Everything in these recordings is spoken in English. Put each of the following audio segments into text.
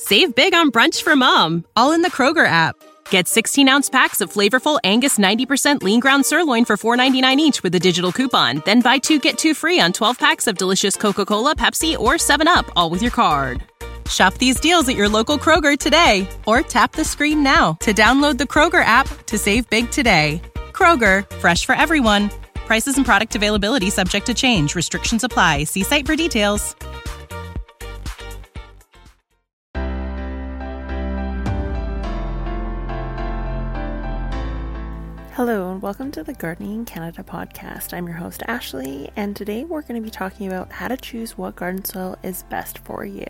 Save big on brunch for mom, all in the Kroger app. Get 16-ounce packs of flavorful Angus 90% lean ground sirloin for $4.99 each with a digital coupon. Then buy 2, get 2 free on 12 packs of delicious Coca-Cola, Pepsi, or 7-Up, all with your card. Shop these deals at your local Kroger today, or tap the screen now to download the Kroger app to save big today. Kroger, fresh for everyone. Prices and product availability subject to change. Restrictions apply. See site for details. Hello and welcome to the Gardening Canada podcast. I'm your host Ashley, and today we're going to be talking about how to choose what garden soil is best for you.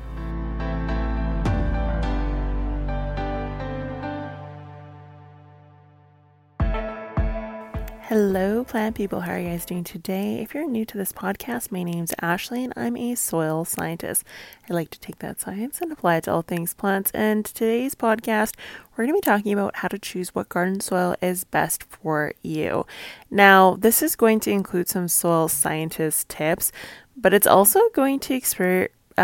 Hello plant people, how are you guys doing today? If you're new to this podcast, my name's Ashley and I'm a soil scientist. I like to take that science and apply it to all things plants, and today's podcast we're going to be talking about how to choose what garden soil is best for you. Now, this is going to include some soil scientist tips, but it's also going to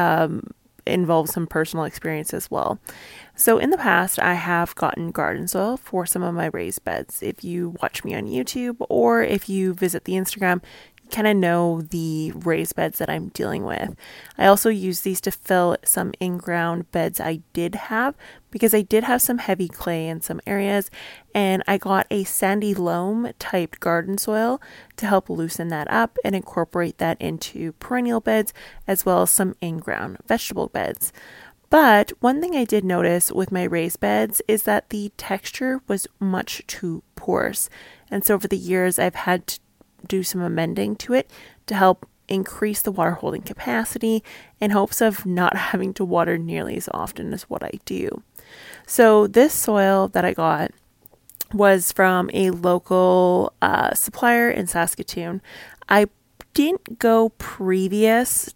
involve some personal experience as well. So in the past, I have gotten garden soil for some of my raised beds. If you watch me on YouTube or if you visit the Instagram, you kind of know the raised beds that I'm dealing with. I also use these to fill some in-ground beds I did have because I did have some heavy clay in some areas, and I got a sandy loam type garden soil to help loosen that up and incorporate that into perennial beds as well as some in-ground vegetable beds. But one thing I did notice with my raised beds is that the texture was much too porous. And so over the years, I've had to do some amending to it to help increase the water holding capacity in hopes of not having to water nearly as often as what I do. So this soil that I got was from a local supplier in Saskatoon. I didn't go previous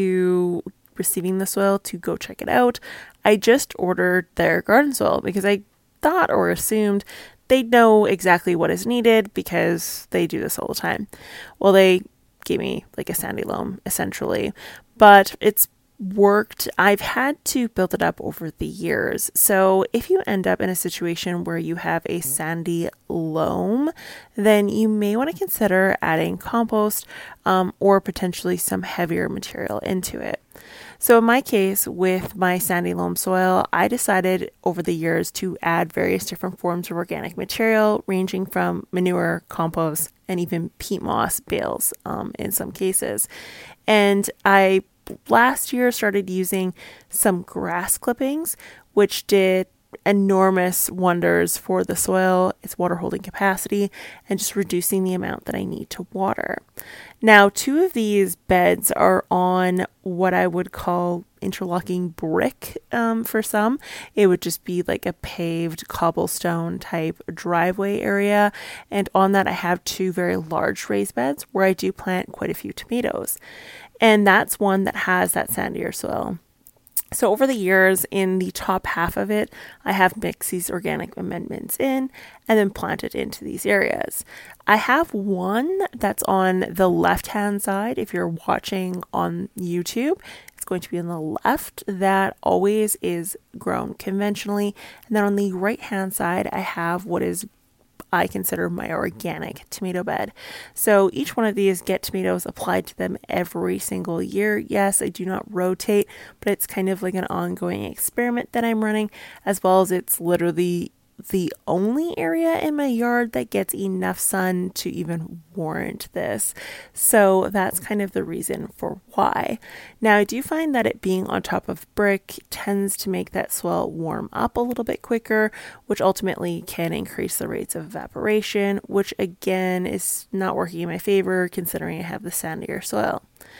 to receiving the soil to go check it out. I just ordered their garden soil because I thought or assumed they'd know exactly what is needed because they do this all the time. Well, they gave me like a sandy loam essentially, but it's worked. I've had to build it up over the years. So if you end up in a situation where you have a sandy loam, then you may want to consider adding compost or potentially some heavier material into it. So in my case, with my sandy loam soil, I decided over the years to add various different forms of organic material, ranging from manure, compost, and even peat moss bales in some cases. And I last year started using some grass clippings, which did enormous wonders for the soil, its water holding capacity, and just reducing the amount that I need to water. Now, 2 of these beds are on what I would call interlocking brick for some. It would just be like a paved cobblestone type driveway area. And on that, I have 2 very large raised beds where I do plant quite a few tomatoes. And that's one that has that sandier soil. So over the years, in the top half of it, I have mixed these organic amendments in and then planted into these areas. I have one that's on the left-hand side. If you're watching on YouTube, it's going to be on the left. That always is grown conventionally. And then on the right-hand side, I have what I consider my organic tomato bed. So each one of these get tomatoes applied to them every single year. Yes, I do not rotate, but it's kind of like an ongoing experiment that I'm running, as well as it's literally the only area in my yard that gets enough sun to even warrant this. So that's kind of the reason for why. Now, I do find that it being on top of brick tends to make that soil warm up a little bit quicker, which ultimately can increase the rates of evaporation, which again is not working in my favor considering I have the sandier soil.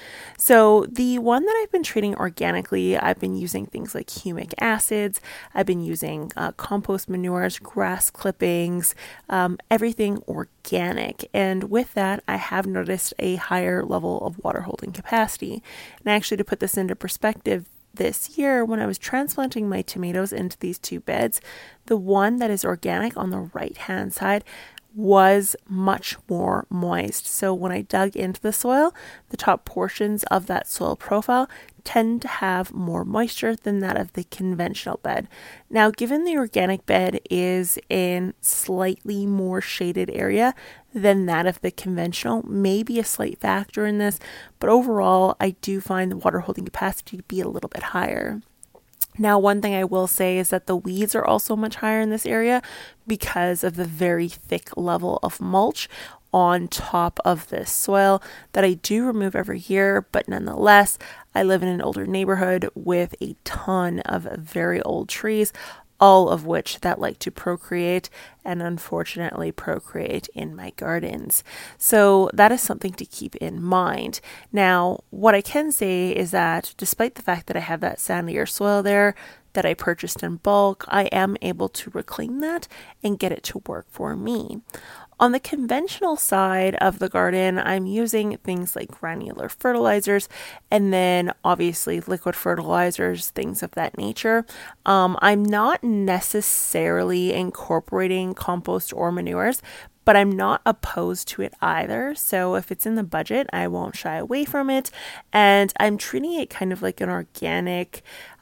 So the one that I've been treating organically, I've been using things like humic acids. I've been using compost manures, grass clippings, everything organic. And with that, I have noticed a higher level of water holding capacity. And actually, to put this into perspective, this year when I was transplanting my tomatoes into these 2 beds, the one that is organic on the right hand side was much more moist. So when I dug into the soil, the top portions of that soil profile tend to have more moisture than that of the conventional bed. Now, given the organic bed is in slightly more shaded area than that of the conventional, may be a slight factor in this, but overall, I do find the water holding capacity to be a little bit higher. Now, one thing I will say is that the weeds are also much higher in this area because of the very thick level of mulch on top of this soil that I do remove every year, but nonetheless, I live in an older neighborhood with a ton of very old trees, all of which that like to procreate and unfortunately procreate in my gardens. So that is something to keep in mind. Now, what I can say is that despite the fact that I have that sandier soil there that I purchased in bulk, I am able to reclaim that and get it to work for me. On the conventional side of the garden, I'm using things like granular fertilizers and then obviously liquid fertilizers, things of that nature. I'm not necessarily incorporating compost or manures, but I'm not opposed to it either. So if it's in the budget, I won't shy away from it. And I'm treating it kind of like an organic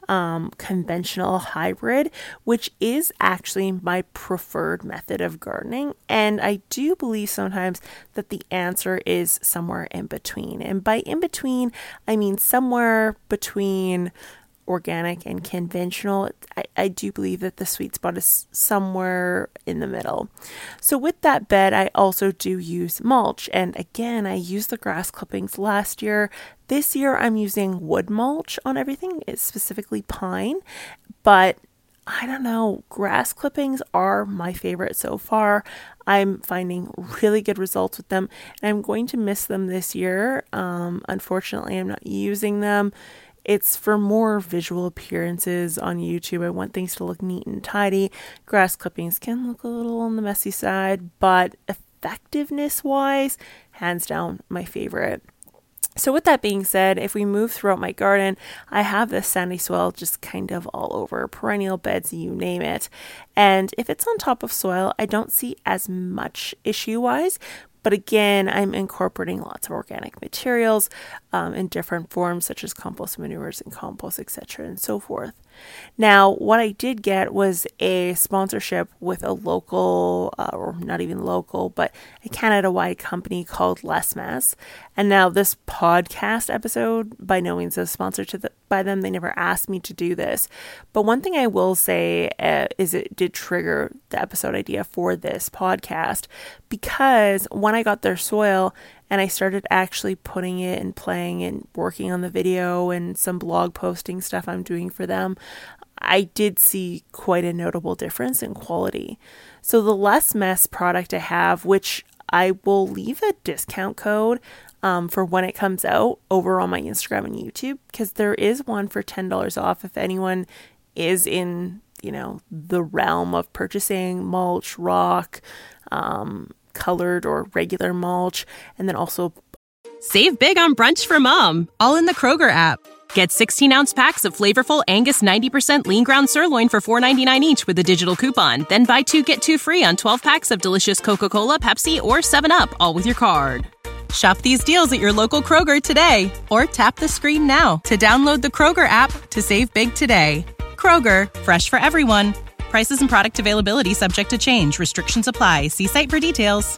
conventional hybrid, which is actually my preferred method of gardening. And I do believe sometimes that the answer is somewhere in between. And by in between, I mean somewhere between organic and conventional. I do believe that the sweet spot is somewhere in the middle. So with that bed, I also do use mulch. And again, I used the grass clippings last year. This year, I'm using wood mulch on everything. It's specifically pine. But I don't know, grass clippings are my favorite so far. I'm finding really good results with them. And I'm going to miss them this year. Unfortunately, I'm not using them. It's for more visual appearances on YouTube. I want things to look neat and tidy. Grass clippings can look a little on the messy side, but effectiveness-wise, hands down, my favorite. So with that being said, if we move throughout my garden, I have this sandy soil just kind of all over, perennial beds, you name it. And if it's on top of soil, I don't see as much issue-wise. But again, I'm incorporating lots of organic materials in different forms, such as compost manures and compost, etc. and so forth. Now, what I did get was a sponsorship with a local, or not even local, but a Canada-wide company called Less Mess. And now this podcast episode, by no means is sponsored by them. They never asked me to do this. But one thing I will say is it did trigger the episode idea for this podcast, because when I got their soil and I started actually putting it and playing and working on the video and some blog posting stuff I'm doing for them, I did see quite a notable difference in quality. So the Less Mess product I have, which I will leave a discount code for when it comes out over on my Instagram and YouTube, because there is one for $10 off if anyone is in, the realm of purchasing mulch, rock, colored or regular mulch, and then also Save big on brunch for mom, all in the Kroger app. Get 16-ounce packs of flavorful Angus 90% lean ground sirloin for $4.99 each with a digital coupon. Then buy 2, get 2 free on 12 packs of delicious Coca-Cola, Pepsi, or 7-Up, all with your card. Shop these deals at your local Kroger today, or tap the screen now to download the Kroger app to save big today. Kroger, fresh for everyone. Prices and product availability subject to change. Restrictions apply. See site for details.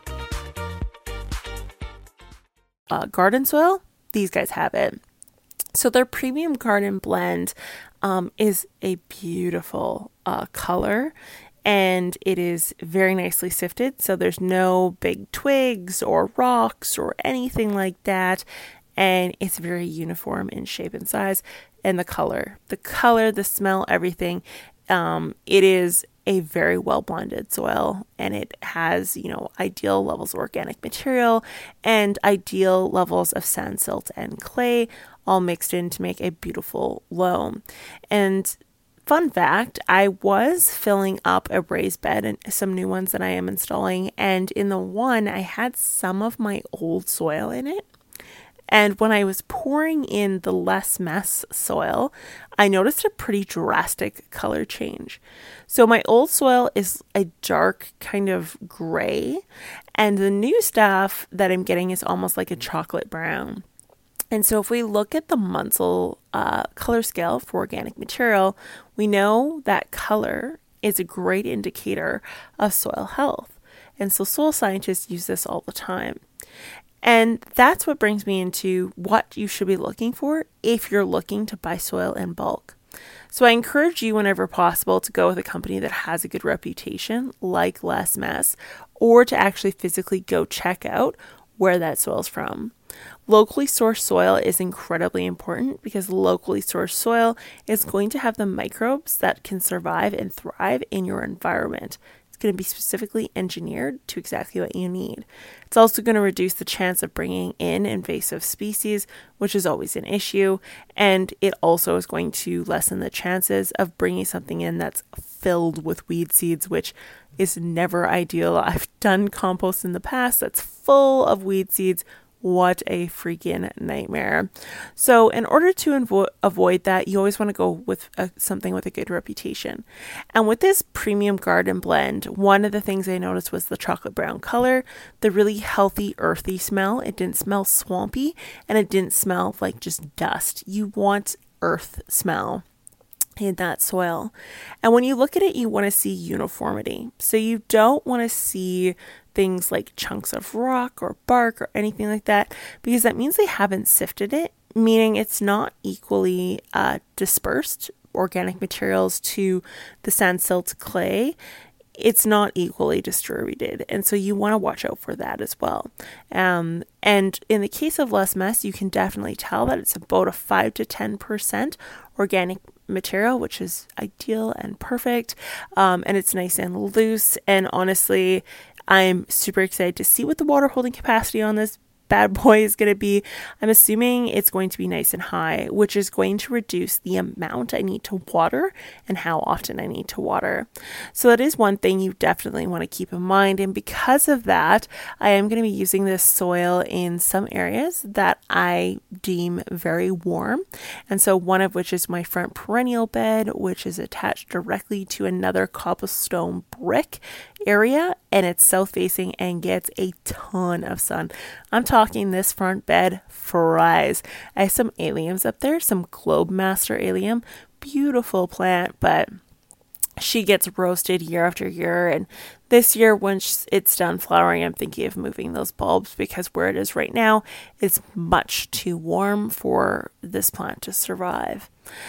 Garden soil, these guys have it. So their premium garden blend is a beautiful color, and it is very nicely sifted. So there's no big twigs or rocks or anything like that. And it's very uniform in shape and size. And the color, the smell, everything. It is a very well blended soil, and it has, ideal levels of organic material and ideal levels of sand, silt, and clay all mixed in to make a beautiful loam. And fun fact, I was filling up a raised bed and some new ones that I am installing, and in the one I had some of my old soil in it. And when I was pouring in the Less Mess soil, I noticed a pretty drastic color change. So my old soil is a dark kind of gray, and the new stuff that I'm getting is almost like a chocolate brown. And so if we look at the Munsell color scale for organic material, we know that color is a great indicator of soil health. And so soil scientists use this all the time. And that's what brings me into what you should be looking for if you're looking to buy soil in bulk. So I encourage you whenever possible to go with a company that has a good reputation, like Les Mess, or to actually physically go check out where that soil is from. Locally sourced soil is incredibly important because locally sourced soil is going to have the microbes that can survive and thrive in your environment. It's going to be specifically engineered to exactly what you need. It's also going to reduce the chance of bringing in invasive species, which is always an issue. And it also is going to lessen the chances of bringing something in that's filled with weed seeds, which is never ideal. I've done compost in the past that's full of weed seeds. What a freaking nightmare. So in order to avoid that, you always want to go with something with a good reputation. And with this premium garden blend, one of the things I noticed was the chocolate brown color, the really healthy, earthy smell. It didn't smell swampy, and it didn't smell like just dust. You want earth smell in that soil. And when you look at it, you want to see uniformity. So you don't want to see things like chunks of rock or bark or anything like that, because that means they haven't sifted it, meaning it's not equally dispersed. Organic materials to the sand silt clay, it's not equally distributed. And so you want to watch out for that as well. And in the case of Les Mess, you can definitely tell that it's about a 5 to 10% organic material, which is ideal and perfect. And it's nice and loose. And honestly, I'm super excited to see what the water holding capacity on this bad boy is going to be. I'm assuming it's going to be nice and high, which is going to reduce the amount I need to water and how often I need to water. So that is one thing you definitely want to keep in mind. And because of that, I am going to be using this soil in some areas that I deem very warm. And so one of which is my front perennial bed, which is attached directly to another cobblestone brick area, and it's south facing and gets a ton of sun. I'm talking this front bed fries. I have some alliums up there, some Globe Master allium, beautiful plant, but she gets roasted year after year. And this year, once it's done flowering, I'm thinking of moving those bulbs because where it is right now is much too warm for this plant to survive.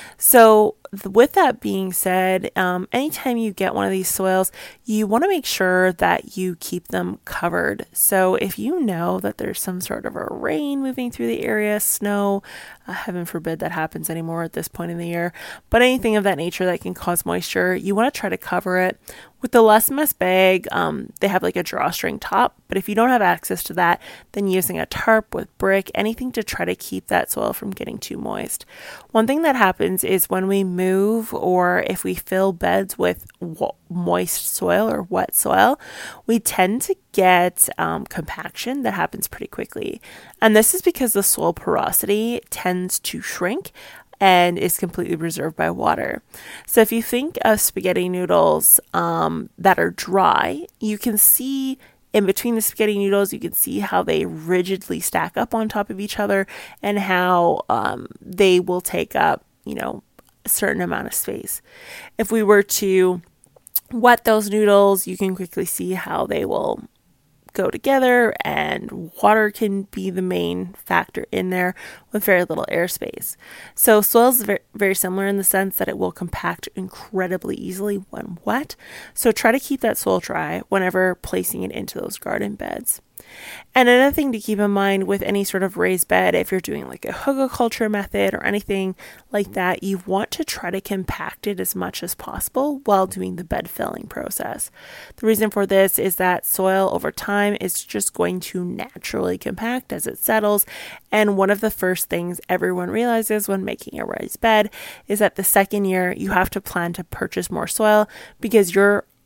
So with that being said, anytime you get one of these soils, you want to make sure that you keep them covered. So if you know that there's some sort of a rain moving through the area, snow, heaven forbid that happens anymore at this point in the year, but anything of that nature that can cause moisture, you want to try to cover it. With the Les Mess bag, they have like a drawstring top, but if you don't have access to that, then using a tarp with brick, anything to try to keep that soil from getting too moist. One thing that happens is when we move or if we fill beds with moist soil or wet soil, we tend to get compaction that happens pretty quickly. And this is because the soil porosity tends to shrink and is completely reserved by water. So if you think of spaghetti noodles that are dry, you can see in between the spaghetti noodles, you can see how they rigidly stack up on top of each other and how they will take up, a certain amount of space. If we were to wet those noodles, you can quickly see how they will go together, and water can be the main factor in there with very little airspace. So soil is very, very similar in the sense that it will compact incredibly easily when wet. So try to keep that soil dry whenever placing it into those garden beds. And another thing to keep in mind with any sort of raised bed, if you're doing like a hugelkultur method or anything like that, you want to try to compact it as much as possible while doing the bed filling process. The reason for this is that soil over time is just going to naturally compact as it settles. And one of the first things everyone realizes when making a raised bed is that the second year you have to plan to purchase more soil because your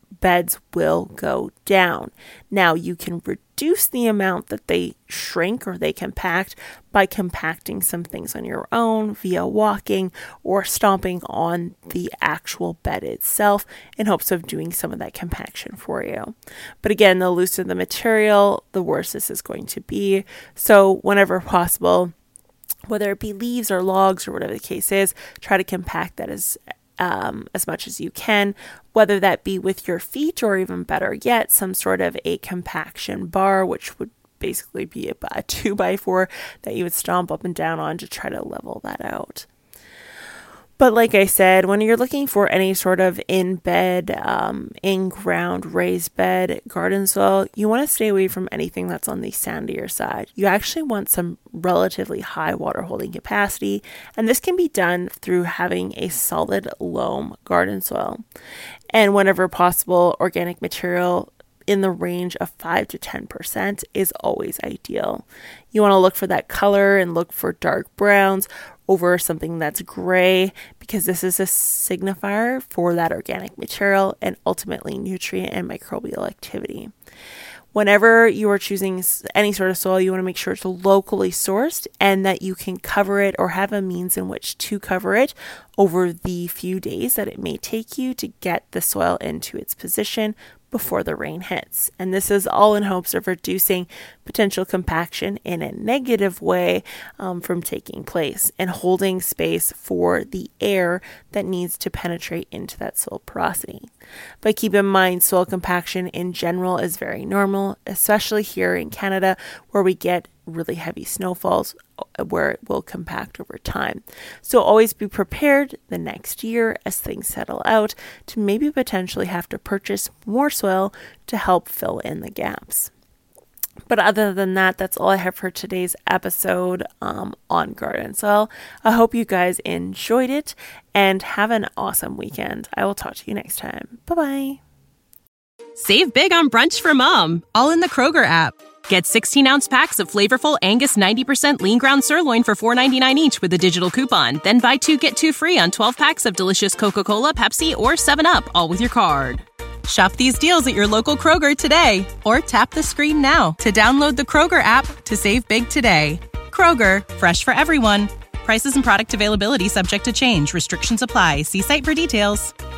beds will go down. Now, you can reduce the amount that they shrink or they compact by compacting some things on your own via walking or stomping on the actual bed itself in hopes of doing some of that compaction for you. But again, the looser the material, the worse this is going to be. So whenever possible, whether it be leaves or logs or whatever the case is, try to compact that as much as you can, whether that be with your feet or even better yet, some sort of a compaction bar, which would basically be a 2x4 that you would stomp up and down on to try to level that out. But like I said, when you're looking for any sort of in-bed, in-ground raised bed garden soil, you want to stay away from anything that's on the sandier side. You actually want some relatively high water holding capacity, and this can be done through having a solid loam garden soil. And whenever possible, organic material in the range of 5 to 10% is always ideal. You want to look for that color and look for dark browns over something that's gray, because this is a signifier for that organic material and ultimately nutrient and microbial activity. Whenever you are choosing any sort of soil, you want to make sure it's locally sourced and that you can cover it or have a means in which to cover it over the few days that it may take you to get the soil into its position before the rain hits. And this is all in hopes of reducing potential compaction in a negative way from taking place and holding space for the air that needs to penetrate into that soil porosity. But keep in mind, soil compaction in general is very normal, especially here in Canada, where we get really heavy snowfalls where it will compact over time. So always be prepared the next year as things settle out to maybe potentially have to purchase more soil to help fill in the gaps. But other than that, that's all I have for today's episode on garden soil. I hope you guys enjoyed it and have an awesome weekend. I will talk to you next time. Bye-bye. Save big on brunch for mom, all in the Kroger app. Get 16-ounce packs of flavorful Angus 90% lean ground sirloin for $4.99 each with a digital coupon. Then buy 2, get 2 free on 12 packs of delicious Coca-Cola, Pepsi, or 7-Up, all with your card. Shop these deals at your local Kroger today, or tap the screen now to download the Kroger app to save big today. Kroger, fresh for everyone. Prices and product availability subject to change. Restrictions apply. See site for details.